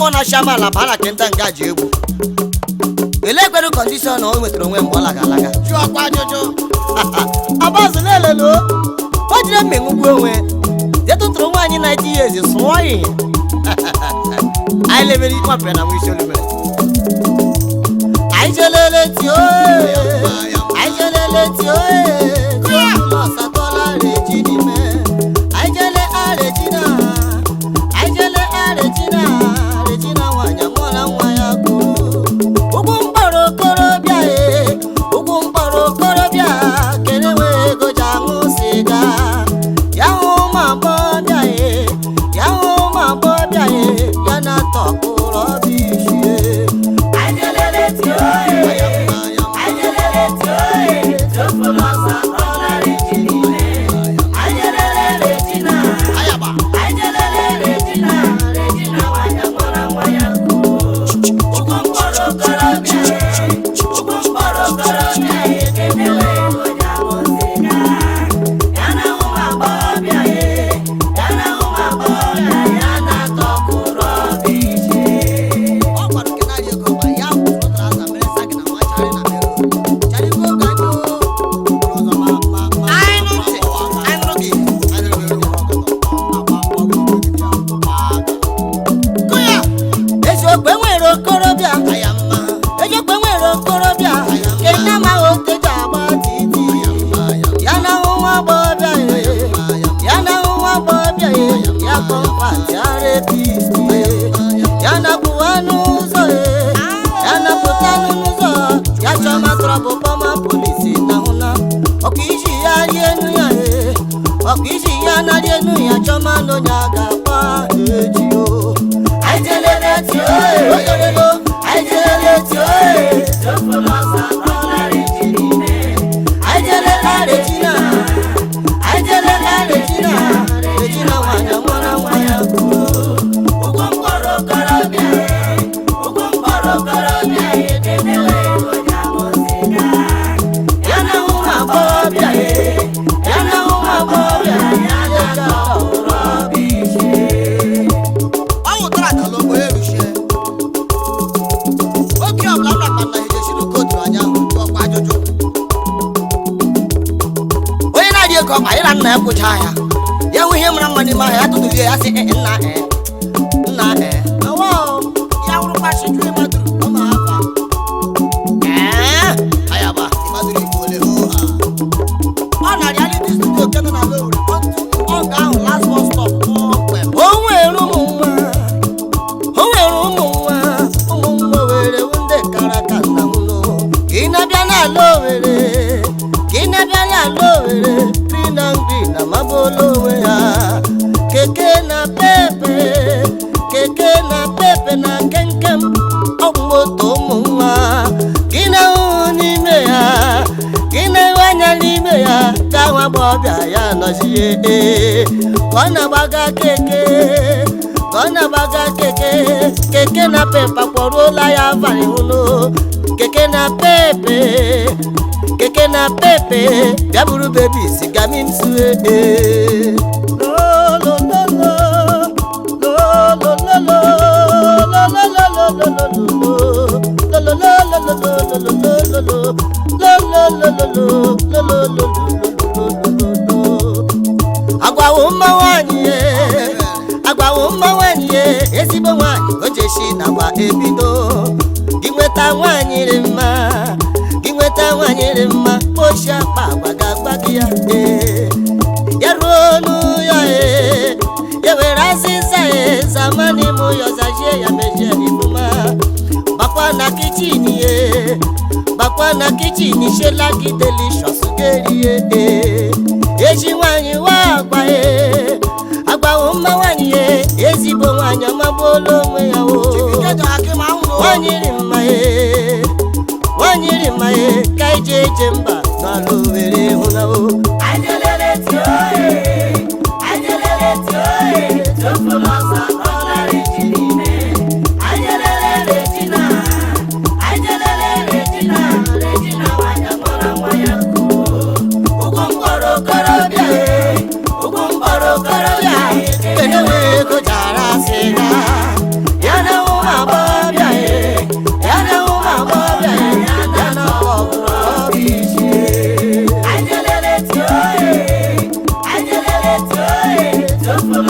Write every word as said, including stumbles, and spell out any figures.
na shama la bala kenta ngaji egwu ele kwere condition o wetara onwe mgbe ọla galaga jụọ kwa ajụjụ abazu lelelo o jire mmengwu onwe je tụtụrụ nwaanyị ninety years sụọ ihe ai lebere ikwa pe na mwisho lebere ai jelele tio ai jelele tio lo satola regini me ai jele a regina ai jele a regina regina wanya mwana nwaya ko ugu mbaro korobia e ugu mbaro korobia kenewe go jangu siga yahu mambo bia e yahu mambo bia e yana tokuro bishi ai jelele tio ai jelele tio tofulo satola regini me ai jelele regina ayaba ai jelele regina regina wanya mwana nwaya ko ugu mbaro korobia ugu mbaro korobia e kenewe go jangu siga yana mambo bia e yana mambo bia yana tokuro bishi o kwaro kenari go ba ya utra za mere saki na machari na mero chari go ganyo rozo ma ma ai no ai no gi ai no mero koya ejo gbe nwere okorobịa ayamma ejo gbe nwere okorobịa kena ma o teja agba titi yana nwa bọbịa yana nwa bọbịa ya kọmpati arepist yana pụwa n'ụzọ yana pụta n'ụzọ ya chọma trọbụ kpọma polisi na hụna ọkụ isi ya rie enu ya ọkụ isi ya na rie enu ya chọma n'onye a ga-akpa eji o aijelele tio oyorelo aijelele tio tofulo satola regini me aijelele regina aijelele regina regina wanya mwana nwaya ko ugwo mkpọrọ korobịa ugwo mkpọrọ korobịa ekenewe go jangu siga yana ụmụ agbọghọbịa yana ụmụ agbọghọbịa yana tokuro bishi ọ wụtara ka lobo eruchie oke ọbụla mrakpata ejesiru kotu anya ọkwa ajụjụ onye na-adị ego ọkpa ịra nna ya kwụcha ya ya hụ ihe mara mma n'ime ahụ ya tụtụlie ya sị nna e nna e awa ya wụrụkwa chiju ịmadụrụ ọma afa ee ayaba ịmadụrụ igbo ole ha ọ na reality studio nke nọ na Lowry ọ ga-ahụ last bus stop kpọmkwem o nwere ụmụ nwa o nwere ụmụ nwa ụmụ nwa were ndị kara ka nna m nụ ka ị na-abịa n'ala Owere ka ị na-abịa n'ala Owere tri na ngri na mabola onwe ha keke na pepe keke na pepe na kenkem ọgwụ moto ụmụ nwa gị na-ahụ n'ime ya gị na-enwe anya n'ime ya ka nwa agbọghọbịa ya nọzie ee ka ọ na-agbaga keke ka ọ na-agbaga keke keke na pepe kpọruola ya abalị hụnụ keke na pepe keke na pepe bịa buru bebi sigami m sue ee lolololo lolololo agwawo mma nwanyị agwawo mma nwanyị ezigbo nwanyị ojeshi na gwa ebido gị nweta nwanyị dị mma gị nweta nwanyị dị mma oshi akpa agwa ga-agba gị ya ee ya ruo n'ụyọ ee ya were azịza ee zamani mụ yọzajie ya mejie n'ifuma bakwa na kichin ye bakwa na kichin shela gị delicious gerie ee eji nwanyị wa agba ee agbawo mma nwanyị ye ezigbo nwanyị ọmagbuola onwe ya o nwanyị dị mma ee nwanyị dị mma ee ka ije eje mba n'ala Owere hụna o aijelele tio ee aijelele tio ee tofulo satola regini me aijelele regina aijelele regina regina wanya mwana nwaya ko ugwo mkpọrọ korobịa ugwo mkpọrọ korobịa kenewe go jara siga yana ụmụ Thank you.